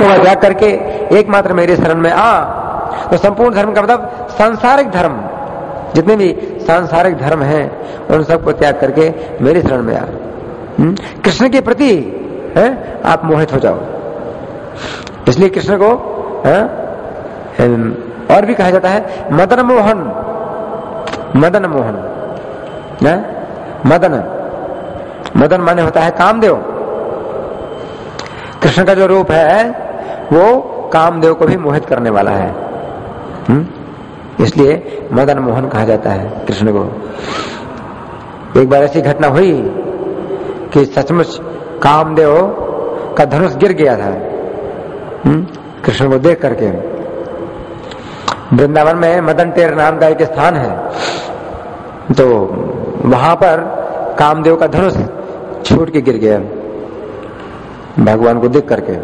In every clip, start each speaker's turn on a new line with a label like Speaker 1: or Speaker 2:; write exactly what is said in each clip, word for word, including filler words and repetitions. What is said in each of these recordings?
Speaker 1: वस्तुओं का त्याग करके एकमात्र मेरे शरण में आ। तो संपूर्ण धर्म का मतलब सांसारिक धर्म, जितने भी सांसारिक धर्म हैं उन सबको त्याग करके मेरे शरण में आ। कृष्ण के प्रति है आप मोहित हो जाओ। इसलिए कृष्ण को है, और भी कहा जाता है मदन मोहन। मदन मोहन है? मदन मदन माने होता है कामदेव। कृष्ण का जो रूप है वो कामदेव को भी मोहित करने वाला है, हुँ? इसलिए मदन मोहन कहा जाता है कृष्ण को। एक बार ऐसी घटना हुई कि सचमुच कामदेव का धनुष गिर गया था कृष्ण को देख करके। वृंदावन में मदन टेर नाम का एक स्थान है, तो वहां पर कामदेव का धनुष छूट के गिर गया भगवान को देख करके।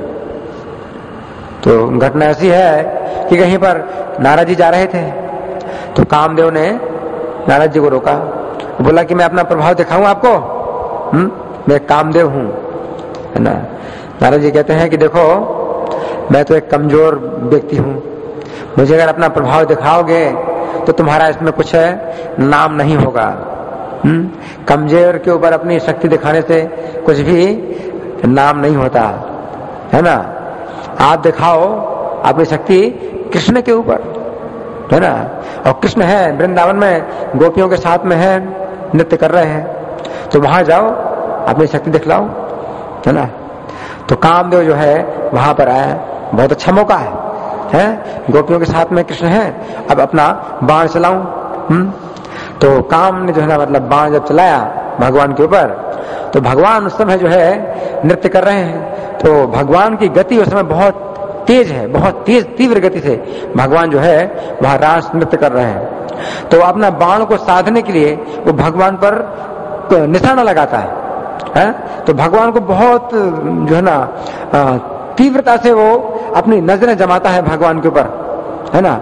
Speaker 1: तो घटना ऐसी है कि कहीं पर नारद जी जा रहे थे, तो कामदेव ने नारद जी को रोका, बोला कि मैं अपना प्रभाव दिखाऊं आपको, हुँ? मैं कामदेव हूं, है ना। नारद जी कहते हैं कि देखो मैं तो एक कमजोर व्यक्ति हूं, मुझे अगर अपना प्रभाव दिखाओगे तो तुम्हारा इसमें कुछ नाम नहीं होगा। हुँ? कमजोर के ऊपर अपनी शक्ति दिखाने से कुछ भी नाम नहीं होता, है ना। आप दिखाओ अपनी शक्ति कृष्ण के ऊपर, है ना। और कृष्ण है वृंदावन में गोपियों के साथ में है, नृत्य कर रहे हैं, तो वहां जाओ अपनी शक्ति दिखलाओ, है ना। तो कामदेव जो है वहां पर आया, बहुत अच्छा मौका है, है? गोपियों के साथ में कृष्ण है, अब अपना बाण चलाऊं। हम्म तो काम ने जो है ना मतलब बाण जब चलाया भगवान के ऊपर, तो भगवान उस समय जो है नृत्य कर रहे हैं, तो भगवान की गति उस समय बहुत तेज है, बहुत तेज तीव्र गति से भगवान जो है वहां रास नृत्य कर रहे हैं। तो अपना बाण को साधने के लिए वो भगवान पर निशाना लगाता है, है? तो भगवान को बहुत जो है ना तीव्रता से वो अपनी नजरें जमाता है भगवान के ऊपर, है ना।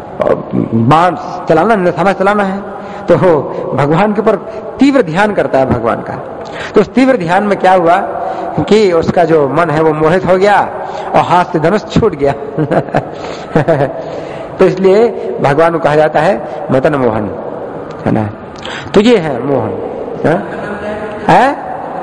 Speaker 1: बाण चलाना, निशाना चलाना है, तो भगवान के ऊपर तीव्र ध्यान करता है भगवान का। तो उस तीव्र ध्यान में क्या हुआ कि उसका जो मन है वो मोहित हो गया और हाथ से धनुष छूट गया। तो इसलिए भगवान को कहा जाता है मदन मोहन, है ना। तो ये है मोहन, है, है?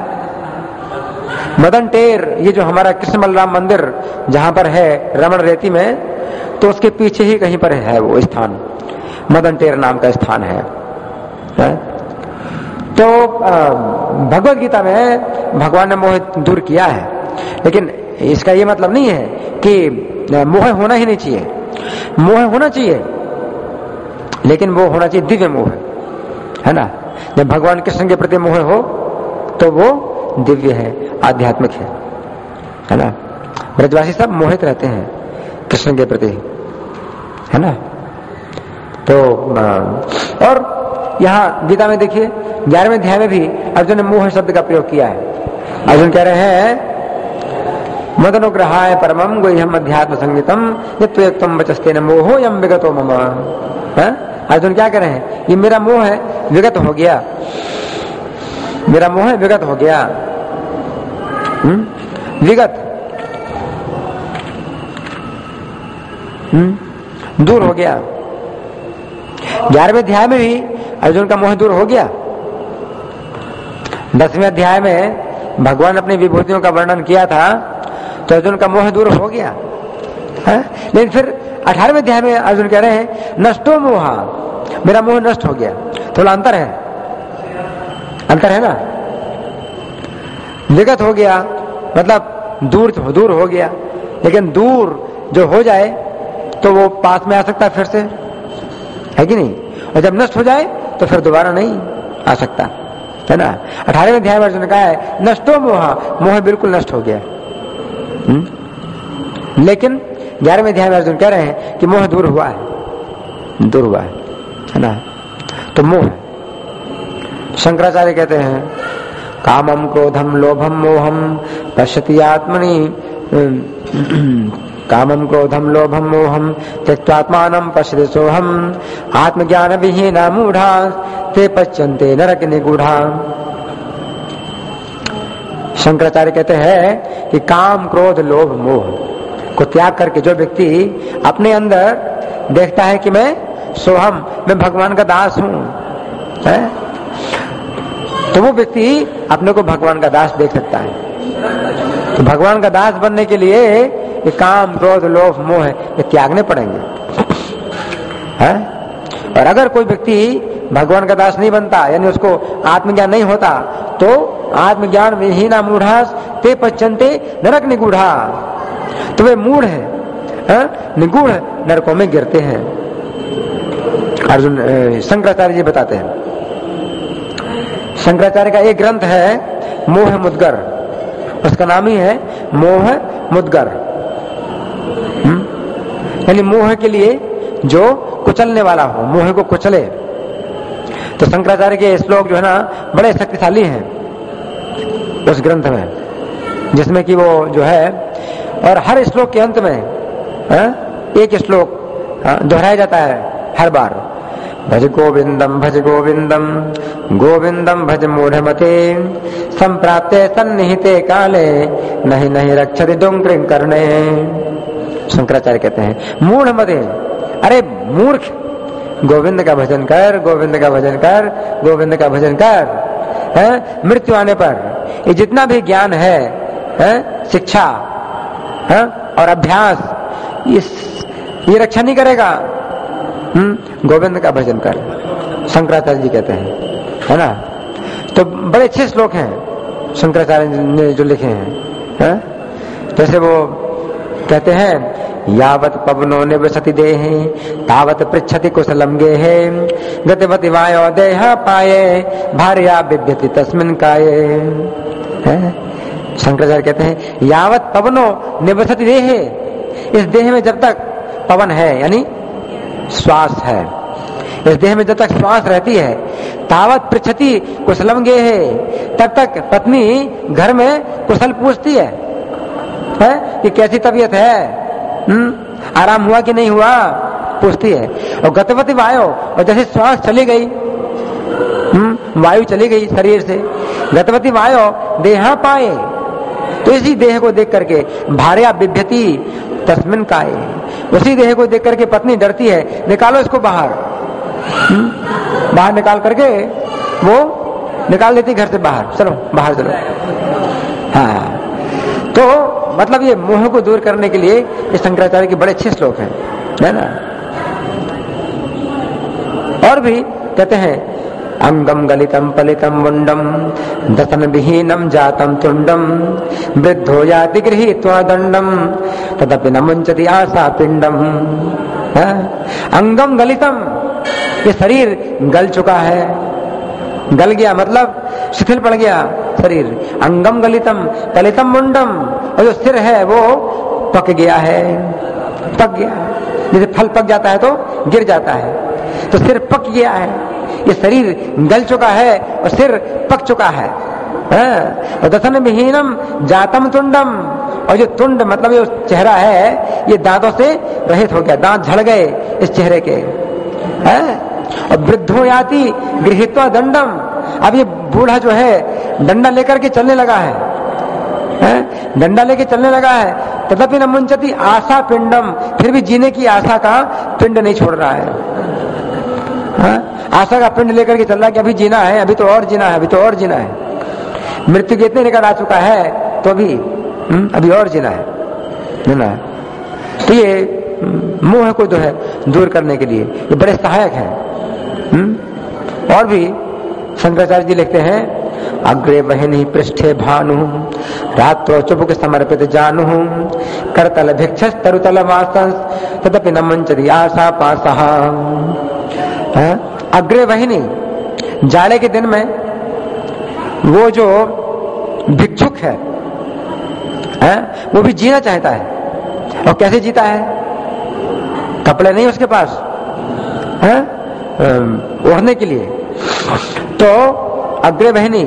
Speaker 1: मदन टेर, ये जो हमारा कृष्ण बलराम मंदिर जहां पर है रमण रेती में, तो उसके पीछे ही कहीं पर है वो स्थान, मदन टेर नाम का स्थान है, है? तो भगवत गीता में भगवान ने मोह दूर किया है, लेकिन इसका ये मतलब नहीं है कि मोह होना ही नहीं चाहिए। मोह होना चाहिए, लेकिन वो होना चाहिए दिव्य मोह, है ना। जब भगवान कृष्ण के प्रति मोह हो तो वो दिव्य है, आध्यात्मिक है, है ना। ब्रजवासी सब मोहित रहते हैं कृष्ण के प्रति, है ना। तो और यहाँ गीता में देखिए ग्यारहवें अध्याय में भी अर्जुन ने मोह शब्द का प्रयोग किया है। अर्जुन कह रहे हैं मदनुग्रहाय परमम गुह्यम अध्यात्म संगीतम नित्ययुक्तम वचस्ते न मोहो यम विगतो मम। अर्जुन क्या कह रहे हैं, ये मेरा मोह है विगत हो गया, मेरा मोह है विगत हो गया। हुँ? विगत हुँ? दूर हो गया। ग्यारहवें अध्याय में भी अर्जुन का मोह दूर हो गया। दसवें अध्याय में भगवान अपनी विभूतियों का वर्णन किया था, तो अर्जुन का मोह दूर हो गया है। लेकिन फिर अठारहवें अध्याय में अर्जुन कह रहे हैं नष्टो मोहा, मेरा मोह नष्ट हो गया। थोड़ा अंतर है, अंतर है ना। विगत हो गया मतलब दूर दूर हो गया, लेकिन दूर जो हो जाए तो वो पास में आ सकता है फिर से, है कि नहीं। और जब नष्ट हो जाए तो फिर दोबारा नहीं आ सकता, है ना। अठारहवें अध्याय में अर्जुन ने कहा है नष्टो मोहा, मोह बिल्कुल नष्ट हो गया। हुँ? लेकिन ग्यारहवें अध्याय में अर्जुन कह रहे हैं कि मोह दूर हुआ है, दूर हुआ है, है ना। तो मोह, शंकराचार्य कहते हैं कामम क्रोधम लोभम मोहम पश्यति आत्मनि, कामम क्रोधम लोभम मोहम त्यक्त्वात्मानं पश्यति सोहम आत्मज्ञान विहीना मूढ़ा ते पश्यन्ते नरक निगूढ़ा। शंकराचार्य कहते हैं कि काम क्रोध लोभ मोह, को त्याग करके जो व्यक्ति अपने अंदर देखता है कि मैं सोहम, मैं भगवान का दास हूं, है? तो वो व्यक्ति अपने को भगवान का दास देख सकता है। तो भगवान का दास बनने के लिए ये काम, क्रोध, लोभ, मोह ये त्यागने पड़ेंगे, है? और अगर कोई व्यक्ति भगवान का दास नहीं बनता, यानी उसको आत्मज्ञान नहीं होता, तो आत्मज्ञान विहीना मूढ़ास ते पच्यन्ते नरक निगूढ़ा, तो वे मूढ़ है, है? निगूढ़ नरकों में गिरते हैं। अर्जुन शंकराचार्य जी बताते हैं, शंकराचार्य का एक ग्रंथ है मोह मुद्गर, उसका नाम ही है मोह मुद्गर, यानी मोह के लिए जो कुचलने वाला हो, मोह को कुचले। तो शंकराचार्य के श्लोक जो है ना बड़े शक्तिशाली हैं उस ग्रंथ में, जिसमें कि वो जो है, और हर श्लोक के अंत में है? एक श्लोक दोहराया जाता है हर बार, भज गोविंदम भज गोविंदम गोविंदम भज मूढ़मते संप्राप्ते सन्निहिते काले नहीं नहीं रक्षति डोंकृं कर्णे। शंकराचार्य कहते हैं मूढ़मते, अरे मूर्ख, गोविंद का भजन कर, गोविंद का भजन कर, गोविंद का भजन कर, है? मृत्यु आने पर ये जितना भी ज्ञान है, है? शिक्षा है? और अभ्यास, इस ये रक्षा नहीं करेगा। हम्म गोविंद का भजन कर, शंकराचार्य जी कहते हैं, है ना? तो बड़े अच्छे श्लोक हैं शंकराचार्य ने जो लिखे हैं, है? जैसे वो कहते हैं, यावत पवनो निवसति देहे तावत पृच्छति कुशलम गेहे गतिवति वायो देह पाये भार्या बिभ्यति तस्मिन् काये। शंकराचार्य कहते हैं, यावत पवनो निवसति देहे, इस देह में जब तक पवन है यानी श्वास है, इस देह में जब तक श्वास रहती है, तावत पृच्छति कुशलम गेहे, तब तक पत्नी घर में कुशल पूछती है, है? कि कैसी तबीयत है, हम्म आराम हुआ कि नहीं हुआ, पूछती है। और गतवती वायु, और जैसे श्वास चली गई, हम्म वायु चली गई शरीर से, गतवती वायु देहा पाए, तो इसी देह को देख करके भार्या बिभ्यति तस्मिन् काये, उसी देह को देख करके पत्नी डरती है, निकालो इसको बाहर, बाहर निकाल करके वो निकाल देती घर से बाहर, चलो बाहर चलो। हाँ, तो मतलब ये मोह को दूर करने के लिए ये शंकराचार्य के बड़े अच्छे श्लोक हैं, है ना? और भी कहते हैं, अंगम गलितम पलितम मुंडम दसन विहीनम जातम तुंडम वृद्धो याति गृहीत्वा दंडम तदपि न मुंचति आशा पिंडम। अंगम गलितम, ये शरीर गल चुका है, गल गया मतलब शिथिल पड़ गया शरीर। अंगम गलितम पलितम मुंडम, और जो सिर है वो पक गया है, पक गया, जैसे फल पक जाता है तो गिर जाता है, तो सिर पक गया है, ये शरीर गल चुका है और सिर पक चुका है। और दसन विहीनम जातम तुंडम, और जो तुंड मतलब ये चेहरा है ये दांतों से रहित हो गया, दांत झड़ गए इस चेहरे के, है? और वृद्धो याति गृहीत्वा दंडम, अब ये बूढ़ा जो है डंडा लेकर के चलने लगा है, है? डंडा लेके चलने लगा है, तथापि न मुंचति आशा पिंडम, फिर भी जीने की आशा का पिंड नहीं छोड़ रहा है, है? आशा का पिंड लेकर के चल रहा है कि अभी जीना है, अभी तो और जीना है, अभी तो और जीना है, मृत्यु के इतने निकट आ चुका है तो अभी हुँ? अभी और जीना है, जीना है। तो ये मोह को जो है दूर करने के लिए ये बड़े सहायक हैं। और भी शंकराचार्य जी लिखते हैं, अग्रे वहिनी पृष्ठे भानु रात्रो चुबुक समर्पित जानू करतल भिक्षस तरुतल वासंस तदपि न मंचति आशा पासः। अग्रे वहिनी, जाड़े के दिन में वो जो भिक्षुक है, है वो भी जीना चाहता है, और कैसे जीता है? कपड़े नहीं उसके पास है ओढ़ने के लिए, तो अग्रे बहनी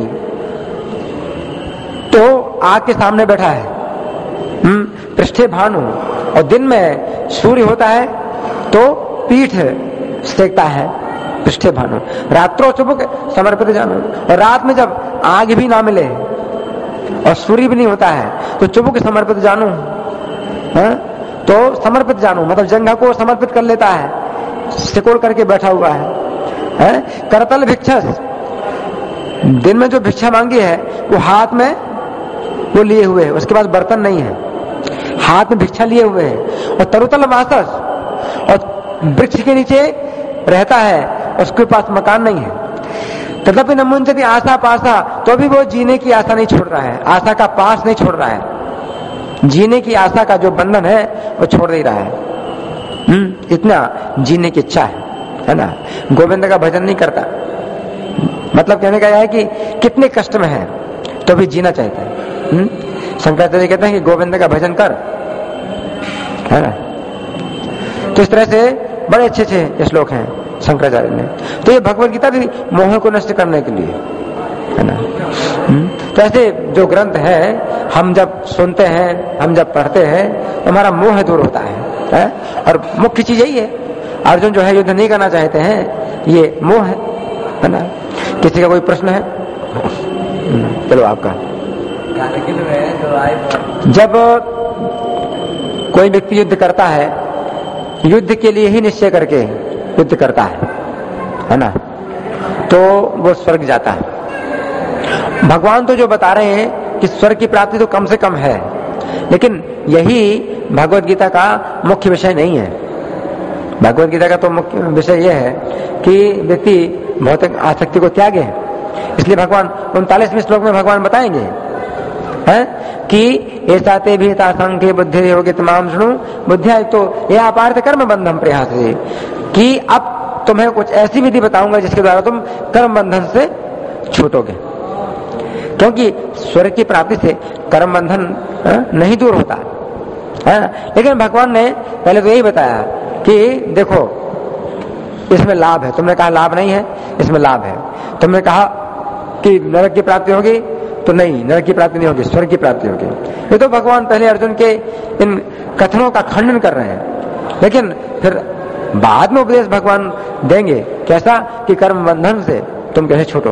Speaker 1: तो आग के सामने बैठा है, हम्म पृष्ठे भानु, और दिन में सूर्य होता है तो पीठ सेकता है, पृष्ठे भानु। रात्रो चुबुक समर्पित जानो, और रात में जब आग भी ना मिले और सूर्य भी नहीं होता है तो चुबुक समर्पित जानू, तो समर्पित जानू, मतलब जंघा को समर्पित कर लेता है, सिकोड़ करके बैठा हुआ है, है? करतल भिक्षस, दिन में जो भिक्षा मांगी है वो हाथ में वो लिए हुए है, उसके पास बर्तन नहीं है, हाथ में भिक्षा लिए हुए है। और तरुतल वासस, और वृक्ष के नीचे रहता है, उसके पास मकान नहीं है। तथापि न मुंचति आशा पासा, तो भी वो जीने की आशा नहीं छोड़ रहा है, आशा का पास नहीं छोड़ रहा है, जीने की आशा का जो बंधन है वो छोड़ नहीं रहा है। हम्म इतना जीने की इच्छा है, है ना। गोविंद का भजन नहीं करता, मतलब कहने का यह है कि कितने कष्ट में है तो भी जीना चाहता है। हम्म शंकराचार्य कहते हैं कि गोविंद का भजन कर, है ना। तो इस तरह से बड़े अच्छे अच्छे श्लोक हैं शंकराचार्य ने। तो ये भगवत गीता भी मोह को नष्ट करने के लिए, है ना। तो ऐसे जो ग्रंथ है हम जब सुनते हैं, हम जब पढ़ते हैं तो हमारा मोह दूर होता है, है? और मुख्य चीज यही है, अर्जुन जो है युद्ध नहीं करना चाहते हैं, ये मोह है, है ना। किसी का कोई प्रश्न है? चलो आपका। जब कोई व्यक्ति युद्ध करता है, युद्ध के लिए ही निश्चय करके युद्ध करता है, है ना, तो वो स्वर्ग जाता है। भगवान तो जो बता रहे हैं कि स्वर्ग की प्राप्ति तो कम से कम है, लेकिन यही भगवत गीता का मुख्य विषय नहीं है। भगवत गीता का तो मुख्य विषय यह है कि व्यक्ति भौतिक आसक्ति को त्यागे। इसलिए भगवान उनतालीसवें श्लोक में भगवान बताएंगे है कि ऐसा ते भी संख्य बुद्धि योगे तमाम सुनो बुद्धिया, तो यह अपार्थ कर्म बंधन प्रयास है कि अब तुम्हें कुछ ऐसी विधि बताऊंगा जिसके द्वारा तुम कर्म बंधन से छूटोगे, क्योंकि स्वर्ग की प्राप्ति से कर्म बंधन नहीं दूर होता है। लेकिन भगवान ने पहले तो यही बताया कि देखो इसमें लाभ है, तुमने कहा लाभ नहीं है, इसमें लाभ है। तुमने कहा कि नरक की प्राप्ति होगी, तो नहीं, नरक की प्राप्ति नहीं होगी, स्वर्ग की प्राप्ति होगी। ये तो भगवान पहले अर्जुन के इन कथनों का खंडन कर रहे हैं, लेकिन फिर बाद में उपदेश भगवान देंगे कैसा कि कर्म बंधन से तुम कैसे छूटो।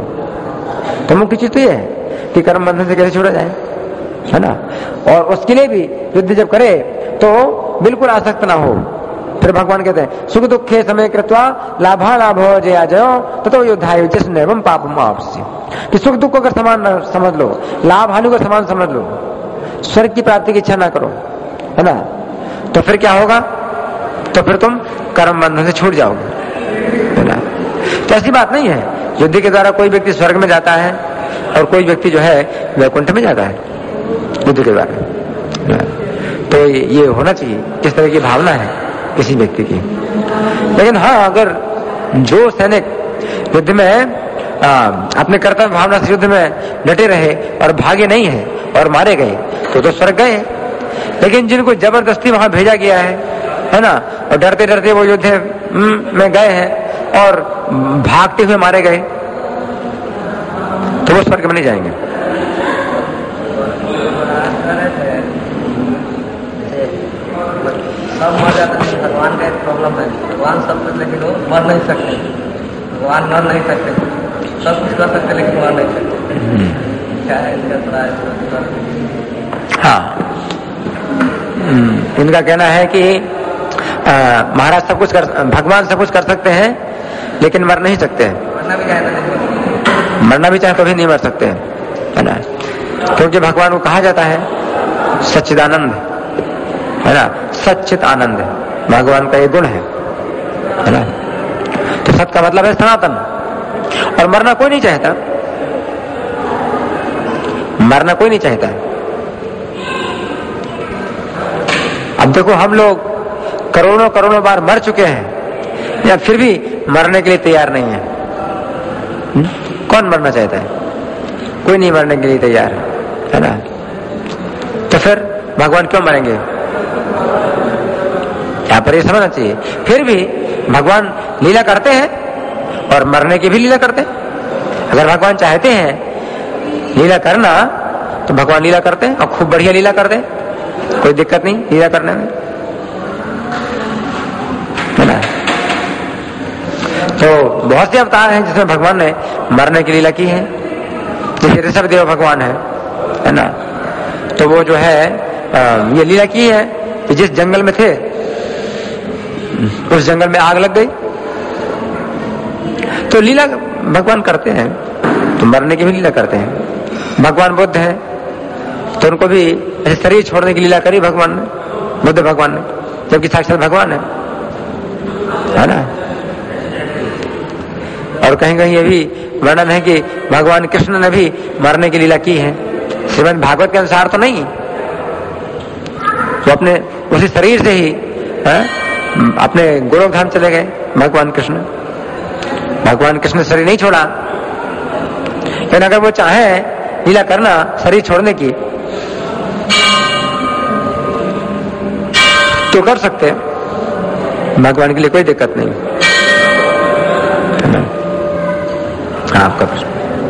Speaker 1: तो मुख्य चीज तो ये है कि कर्म बंधन से कैसे छूटा जाए, है ना। और उसके लिए भी युद्ध जब करे तो बिल्कुल आसक्त ना हो। फिर भगवान कहते हैं सुख दुखे समय कृत्वा लाभा लाभो जया जयो ततो युद्धाय जिसने एवं पापम आपसी, कि सुख दुख को अगर समान समझ लो, लाभ हानि को समान समझ लो, स्वर्ग की प्राप्ति की इच्छा ना करो, है ना, तो फिर क्या होगा, तो फिर तुम कर्म बंधन से छूट जाओगे, है ना। तो ऐसी बात नहीं है, युद्ध के द्वारा कोई व्यक्ति स्वर्ग में जाता है और कोई व्यक्ति जो है वैकुंठ में जाता है युद्ध के द्वारा। तो ये होना चाहिए, किस तरह की भावना है किसी व्यक्ति की। लेकिन हाँ, अगर जो सैनिक युद्ध में आ, अपने कर्तव्य भावना से युद्ध में डटे रहे और भागे नहीं है और मारे गए तो तो स्वर्ग गए। लेकिन जिनको जबरदस्ती वहां भेजा गया है, है ना, और डरते डरते वो युद्ध में गए हैं और भागते हुए मारे गए, तो वो स्वर्ग में नहीं जाएंगे।
Speaker 2: सब मर जाते हैं, भगवान का एक प्रॉब्लम है, भगवान सब कुछ लेकिन वो मर नहीं सकते, भगवान मर नहीं सकते, सब कुछ कर सकते लेकिन मर नहीं सकते। क्या है इसका थोड़ा?
Speaker 1: हाँ, इनका कहना है कि महाराज सब कुछ कर, भगवान सब कुछ कर सकते हैं लेकिन मर नहीं सकते हैं।
Speaker 2: मरना भी चाहे
Speaker 1: मरना भी चाहे तो भी नहीं मर सकते हैं, है ना, क्योंकि भगवान को कहा जाता है सच्चिदानंद, है ना, सच्चित आनंद भगवान का ये गुण है, है ना। तो सत का मतलब है सनातन, और मरना कोई नहीं चाहता, मरना कोई नहीं चाहता। अब देखो हम लोग करोड़ों करोड़ों बार मर चुके हैं या फिर भी मरने के लिए तैयार नहीं है। हुँ? कौन मरना चाहता है? कोई नहीं मरने के लिए तैयार है, है ना। तो फिर भगवान क्यों मरेंगे? यहाँ पर ये समझना चाहिए। फिर भी भगवान लीला करते हैं और मरने की भी लीला करते हैं। अगर भगवान चाहते हैं लीला करना तो भगवान लीला करते हैं और खूब बढ़िया लीला करते हैं, कोई दिक्कत नहीं लीला करने में, है ना। तो बहुत से अवतार हैं जिसमें भगवान ने मरने की लीला की है, जैसे ऋषभदेव भगवान है, है ना। तो वो जो है ये लीला की है कि जिस जंगल में थे उस जंगल में आग लग गई। तो लीला भगवान करते हैं, तो मरने की भी लीला करते हैं। भगवान बुद्ध है तो उनको भी ऐसे शरीर छोड़ने की लीला करी भगवान ने, बुद्ध भगवान ने, जबकि साक्षात भगवान है, है ना। और कहीं कहीं ये भी वर्णन है कि भगवान कृष्ण ने भी मरने की लीला की है। श्रीमद् भागवत के अनुसार तो नहीं, तो अपने उसी शरीर से ही है, अपने गोलोक धाम चले गए भगवान कृष्ण। भगवान कृष्ण शरीर नहीं छोड़ा, लेकिन अगर वो चाहे लीला करना शरीर छोड़ने की तो कर सकते हैं, भगवान के लिए कोई दिक्कत नहीं। आपका प्रश्न।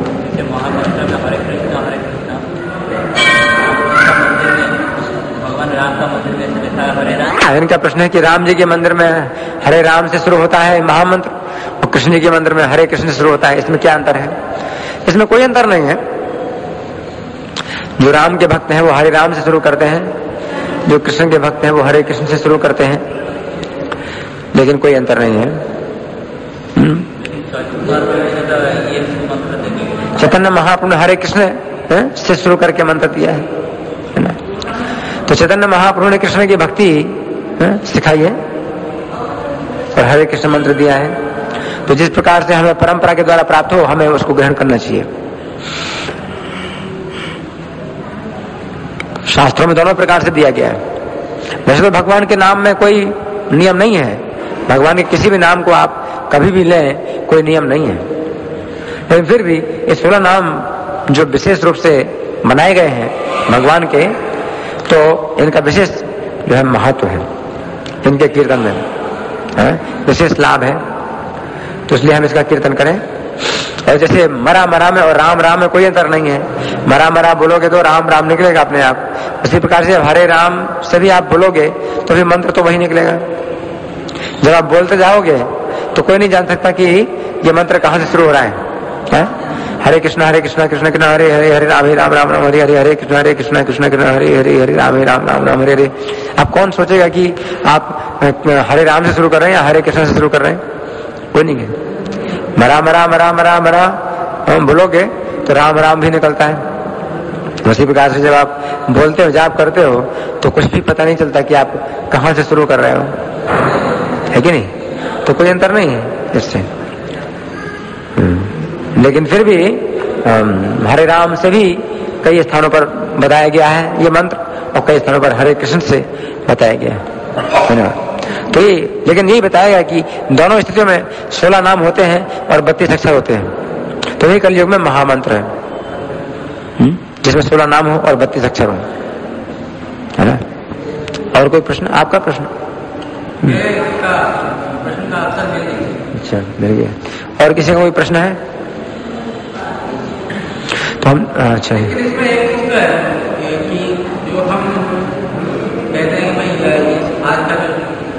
Speaker 1: इनका प्रश्न है कि राम जी के मंदिर में हरे राम से शुरू होता है महामंत्र और कृष्ण जी के मंदिर में हरे कृष्ण से शुरू होता है, इसमें क्या अंतर है? इसमें कोई अंतर नहीं है। जो राम के भक्त हैं वो हरे राम से शुरू करते हैं, जो कृष्ण के भक्त हैं वो हरे कृष्ण से शुरू करते हैं, लेकिन कोई अंतर नहीं है। चैतन्य महाप्रभु ने हरे कृष्ण से शुरू करके मंत्र दिया है, है ना। तो चैतन्य महाप्रभु ने कृष्ण की भक्ति सिखाई है और हरे कृष्ण मंत्र दिया है। तो जिस प्रकार से हमें परंपरा के द्वारा प्राप्त हो, हमें उसको ग्रहण करना चाहिए। शास्त्रों में दोनों प्रकार से दिया गया है। वैसे तो भगवान के नाम में कोई नियम नहीं है, भगवान के किसी भी नाम को आप कभी भी लें, कोई नियम नहीं है, लेकिन फिर भी ये सोलह नाम जो विशेष रूप से बनाए गए हैं भगवान के, तो इनका विशेष जो है महत्व है, इनके कीर्तन में है विशेष लाभ है, तो इसलिए हम इसका कीर्तन करें। और जैसे मरा मरा में और राम राम में कोई अंतर नहीं है, मरा मरा बोलोगे तो राम राम निकलेगा अपने आप। इसी प्रकार से हरे राम से भी आप बोलोगे तो भी मंत्र तो वही निकलेगा। जब आप बोलते जाओगे तो कोई नहीं जान सकता कि ये मंत्र कहाँ से शुरू हो रहा है, है? हरे कृष्णा हरे कृष्णा कृष्ण कृष्ण हरे हरे हरे राम राम राम राम हरे हरे हरे कृष्णा हरे कृष्णा कृष्ण कृष्ण हरे हरे हरे राम राम राम राम हरे हरे। आप कौन सोचेगा कि आप हरे राम से शुरू कर रहे हैं या हरे कृष्ण से शुरू कर रहे हैं? कोई नहीं है। मरा मरा मरा मरा मरा हम बोलोगे तो राम राम भी निकलता है। उसी प्रकार से जब आप बोलते हो, जाप करते हो, तो कुछ भी पता नहीं चलता कि आप कहाँ से शुरू कर रहे हो, है कि नहीं? तो कोई अंतर नहीं है इससे। लेकिन फिर भी हरे राम से भी कई स्थानों पर बताया गया है ये मंत्र, और कई स्थानों पर हरे कृष्ण से बताया गया है ना। तो ये लेकिन यही बताया गया कि दोनों स्थितियों में सोलह नाम होते हैं और बत्तीस अक्षर होते हैं। तो ये कलयुग में महामंत्र है जिसमें सोलह नाम हो और बत्तीस अक्षर हो, है ना। और कोई प्रश्न? आपका प्रश्न?
Speaker 2: प्रश्न का आंसर मिल गया।
Speaker 1: अच्छा, मिल गया। और किसी का कोई प्रश्न है तो हम अच्छा है।
Speaker 2: इसमें एक सूत्र है कि जो हम कहते हैं भाई आज का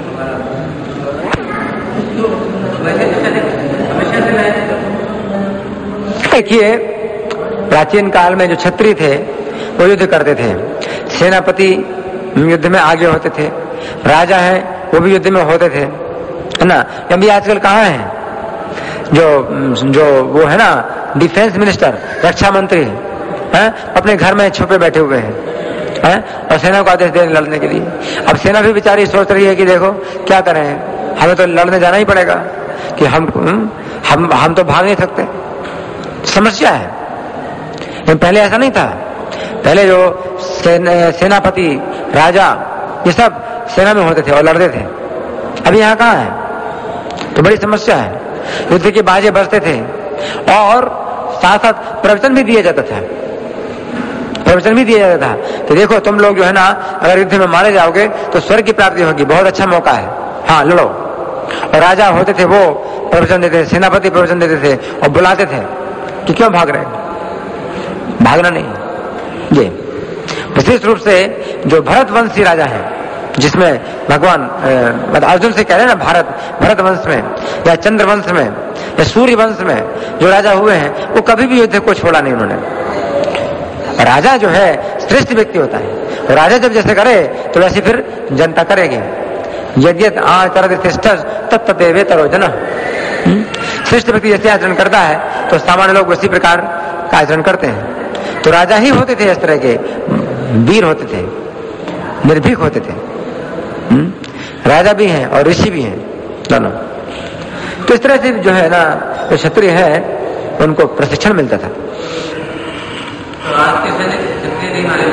Speaker 2: जो वैसे हमेशा से देखिए,
Speaker 1: प्राचीन काल में जो क्षत्रिय थे वो युद्ध करते थे, सेनापति युद्ध में आगे होते थे, राजा है वो भी युद्ध में होते थे, है ना। अभी आजकल कहाँ है जो जो वो है ना डिफेंस मिनिस्टर, रक्षा मंत्री है, अपने घर में छुपे बैठे हुए हैं, है? और सेना को आदेश दे लड़ने के लिए। अब सेना भी बेचारी सोच रही है कि देखो क्या करें, हमें तो लड़ने जाना ही पड़ेगा कि हम हम हम तो भाग नहीं सकते। समस्या है। लेकिन पहले ऐसा नहीं था। पहले जो सेना, सेनापति राजा ये सब सेना में होते थे और लड़ते थे। अभी यहाँ कहाँ है? तो बड़ी समस्या है। युद्ध के बाजे बजते थे और साथ साथ प्रवचन भी दिया जाता था, प्रवचन भी दिया जाता था कि देखो तुम लोग जो है ना अगर युद्ध में मारे जाओगे तो स्वर्ग की प्राप्ति होगी, बहुत अच्छा मौका है, हाँ लड़ो। और राजा होते थे वो प्रवचन देते थे, सेनापति प्रवचन देते थे और बुलाते थे कि क्यों भाग रहे हैं, भागना नहीं। ये विशेष रूप से जो भरतवंशी राजा है, जिसमें भगवान मतलब अर्जुन से कह रहे हैं ना भारत भरत वंश में या चंद्र वंश में या सूर्य वंश में जो राजा हुए हैं वो कभी भी युद्ध को छोड़ा नहीं उन्होंने। राजा जो है श्रेष्ठ व्यक्ति होता है, राजा जब जैसे करे तो वैसे फिर जनता करेगी। यद्यत आचरति शिष्ट तत्तदेवे तरो जना। श्रेष्ठ व्यक्ति जैसे आचरण करता है तो सामान्य लोग उसी प्रकार का आचरण करते हैं। तो राजा ही होते थे इस तरह के, वीर होते थे, निर्भीक होते थे। राजा भी हैं और ऋषि भी हैं दोनों। तो इस तरह से जो है ना, जो क्षत्रिय है उनको प्रशिक्षण मिलता था।
Speaker 2: तो आज के सैनिक क्षत्रिय नहीं माने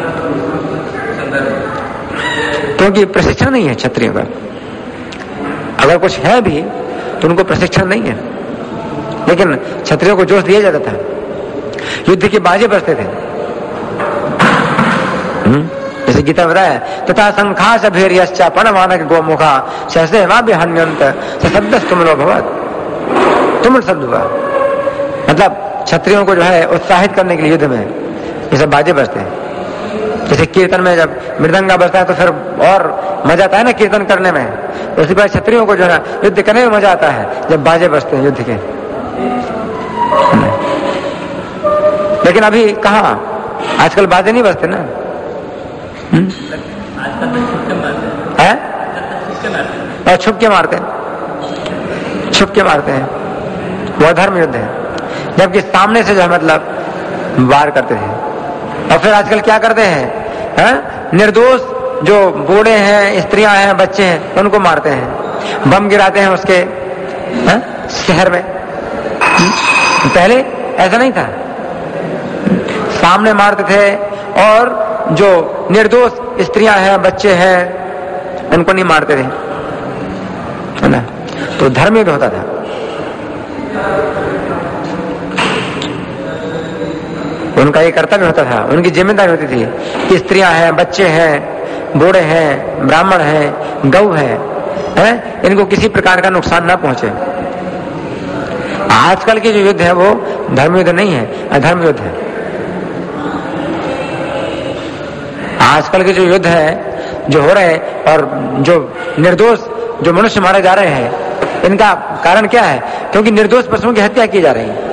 Speaker 1: क्योंकि प्रशिक्षण नहीं है क्षत्रियों का। अगर कुछ है भी तो उनको प्रशिक्षण नहीं है। लेकिन क्षत्रियों को जोश दिया जाता था, युद्ध के बाजे बजते थे। जैसे गीता बताया, तथा संखा सभेर्यश्च पणमानक गोमुखा सहसे वा विहन्यंत सशब्दस् तुमलो भवत्। तुम शब्द हुआ मतलब क्षत्रियों को जो है उत्साहित करने के लिए युद्ध में ये सब बाजे बजते हैं। जैसे कीर्तन में जब मृदंगा बजता है तो फिर और मजा आता है ना कीर्तन करने में। उसी बात क्षत्रियों को जो है युद्ध करने में मजा आता है जब बाजे बजते हैं युद्ध के। लेकिन अभी कहाँ, आजकल बाजे नहीं बजते ना। है और छुप के मारते हैं, छुप के मारते हैं। वह धर्म युद्ध है। जबकि सामने से जो है मतलब वार करते थे। और फिर आजकल क्या करते हैं, है? निर्दोष जो बूढ़े हैं, स्त्रियां हैं, बच्चे हैं, उनको मारते हैं, बम गिराते हैं उसके है? शहर में। पहले ऐसा नहीं था, सामने मारते थे और जो निर्दोष स्त्रियां हैं, बच्चे हैं, उनको नहीं मारते थे, है ना। तो धर्म युद्ध होता था। उनका ये कर्तव्य होता था, उनकी जिम्मेदारी होती थी कि स्त्रियां हैं, बच्चे हैं, बूढ़े हैं, ब्राह्मण हैं, गौ हैं, है? इनको किसी प्रकार का नुकसान ना पहुंचे। आजकल के जो युद्ध है वो धर्म युद्ध नहीं है, अधर्म युद्ध है। आजकल के जो युद्ध है जो हो रहे हैं और जो निर्दोष जो मनुष्य मारे जा रहे हैं, इनका कारण क्या है? क्योंकि निर्दोष पशुओं की हत्या की जा रही है।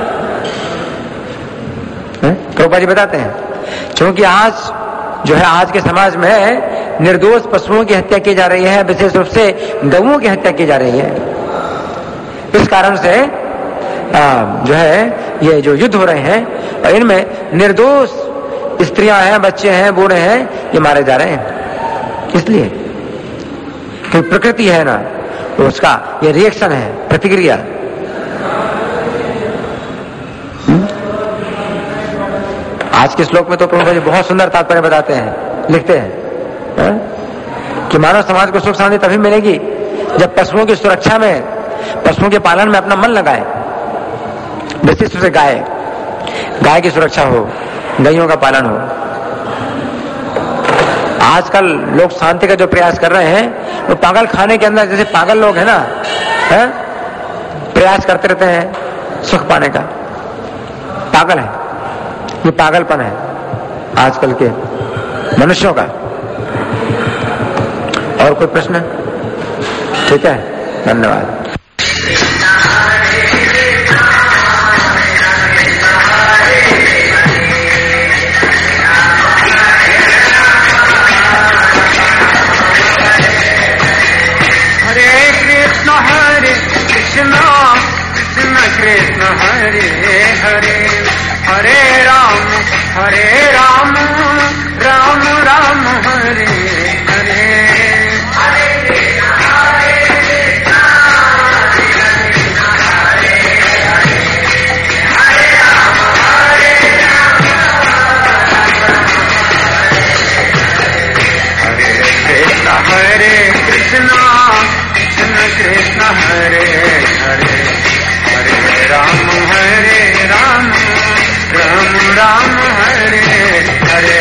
Speaker 1: प्रभुपाद जी बताते हैं क्योंकि आज जो है आज के समाज में निर्दोष पशुओं की हत्या की जा रही है, विशेष रूप से गौओं की हत्या की जा रही है। इस कारण से आ, जो है ये जो युद्ध हो रहे हैं इनमें निर्दोष स्त्रियां हैं, बच्चे हैं, बूढ़े हैं, ये मारे जा रहे हैं। इसलिए कि प्रकृति है ना, तो उसका ये रिएक्शन है, प्रतिक्रिया। आज के श्लोक में तो प्रभु जी बहुत सुंदर तात्पर्य बताते हैं, लिखते हैं, है? कि मानव समाज को सुख शांति तभी मिलेगी जब पशुओं की सुरक्षा में, पशुओं के पालन में अपना मन लगाए। विशेष रूप से गाय गाय की सुरक्षा हो, गायों का पालन हो। आजकल लोग शांति का जो प्रयास कर रहे हैं वो पागल खाने के अंदर, जैसे पागल लोग हैं ना, है? प्रयास करते रहते हैं सुख पाने का। पागल है, ये पागलपन है आजकल के मनुष्यों का। और कोई प्रश्न? ठीक है, धन्यवाद।
Speaker 3: कृष्ण हरे हरे, हरे राम हरे राम, राम राम हरे हरे। हरे कृष्णा कृष्ण कृष्ण हरे हरे, हरे राम हरे राम, राम राम हरे हरे।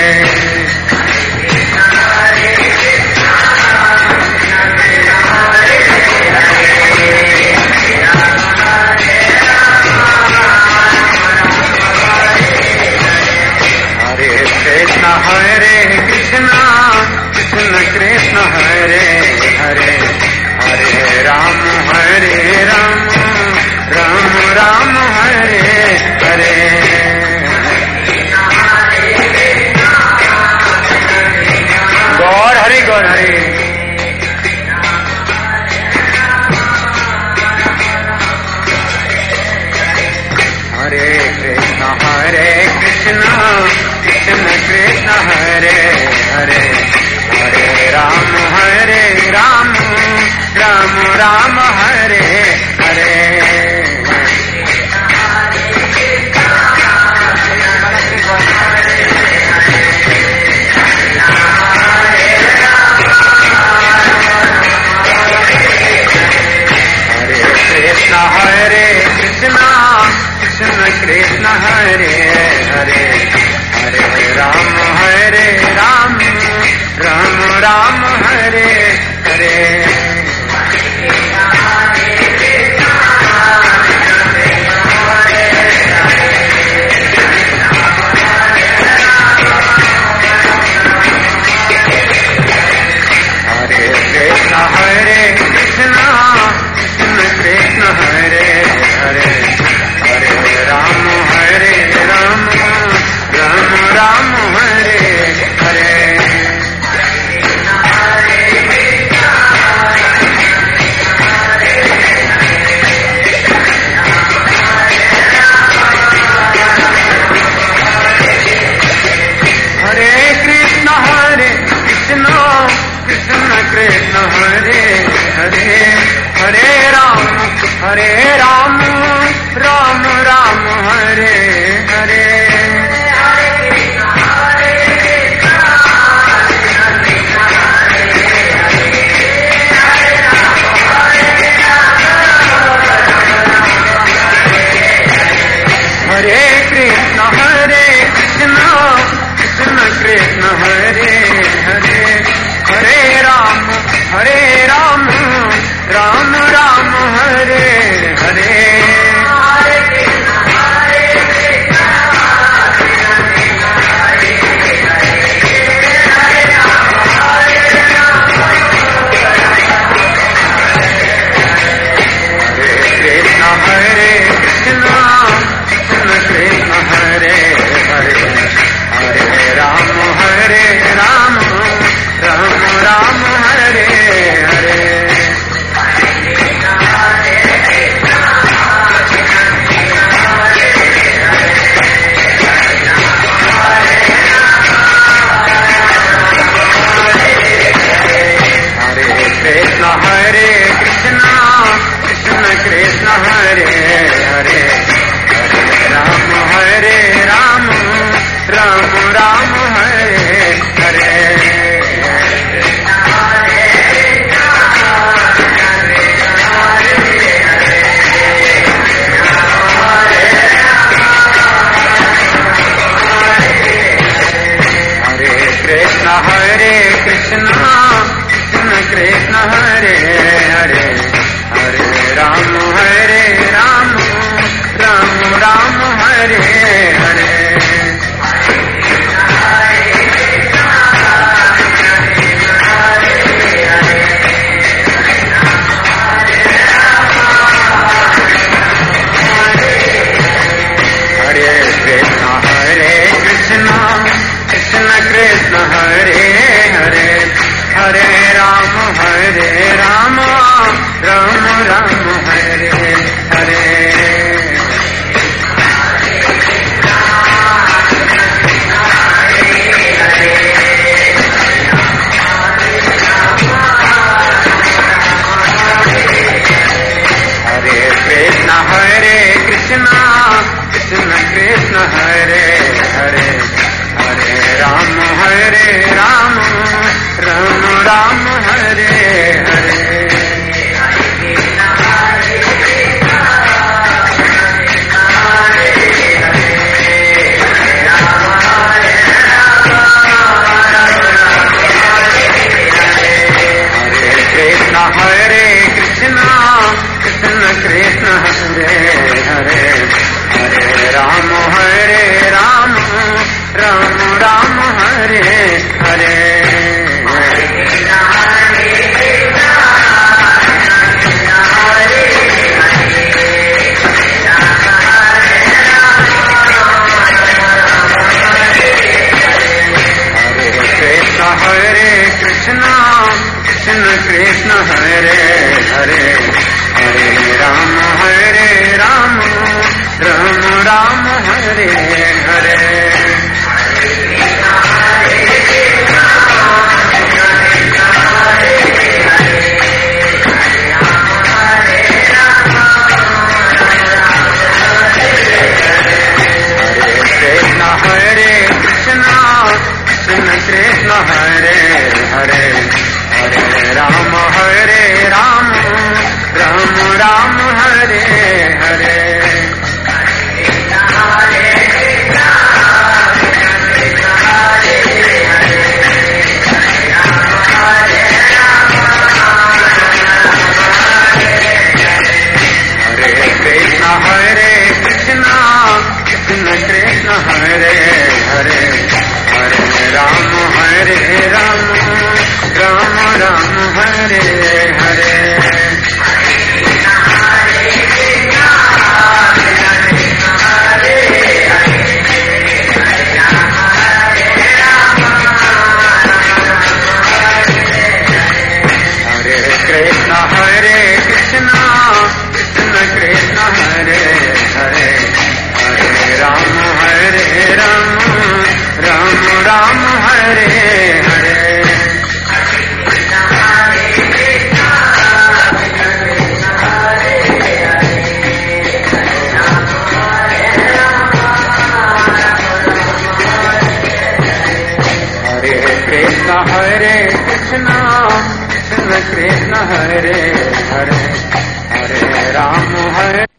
Speaker 3: हरे कृष्ण हरे कृष्णा कृष्ण कृष्ण हरे हरे, हरे राम हरे राम, राम हरे हरे हरे कृष्णा कृष्ण कृष्ण हरे हरे हरे राम हरे राम राम राम हरे हरे हरे कृष्ण हरे कृष्ण कृष्ण कृष्ण हरे हरे हरे राम हरे राम राम राम हरे हरे हरे कृष्ण हरे कृष्ण कृष्ण कृष्ण हरे हरे हरे राम हरे राम राम राम हरे हरे हरे कृष्ण कृष्ण कृष्ण हरे हरे हरे राम हरे राम राम राम हरे हरे हरे कृष्ण हरे कृष्ण कृष्ण कृष्ण हरे हरे हरे राम हरे राम राम राम हरे हरे कृष्ण हरे कृष्ण कृष्ण कृष्ण हरे हरे हरे राम हरे राम राम राम हरे हरे हरे कृष्ण हरे कृष्ण कृष्ण कृष्ण हरे हरे हरे राम हरे राम राम राम हरे हरे हरे कृष्ण हरे कृष्ण कृष्ण कृष्ण हरे हरे हरे राम हरे राम राम राम हरे हरे कृष्ण हरे कृष्ण कृष्ण कृष्ण हरे हरे हरे राम हरे राम राम राम हरे हरे हरे कृष्ण कृष्ण कृष्ण हरे हरे हरे राम हरे राम राम राम हरे हरे हरे कृष्ण कृष्ण कृष्ण हरे हरे हरे राम हरे राम राम राम हरे हरे हरे कृष्ण कृष्ण कृष्ण हरे हरे हरे राम हरे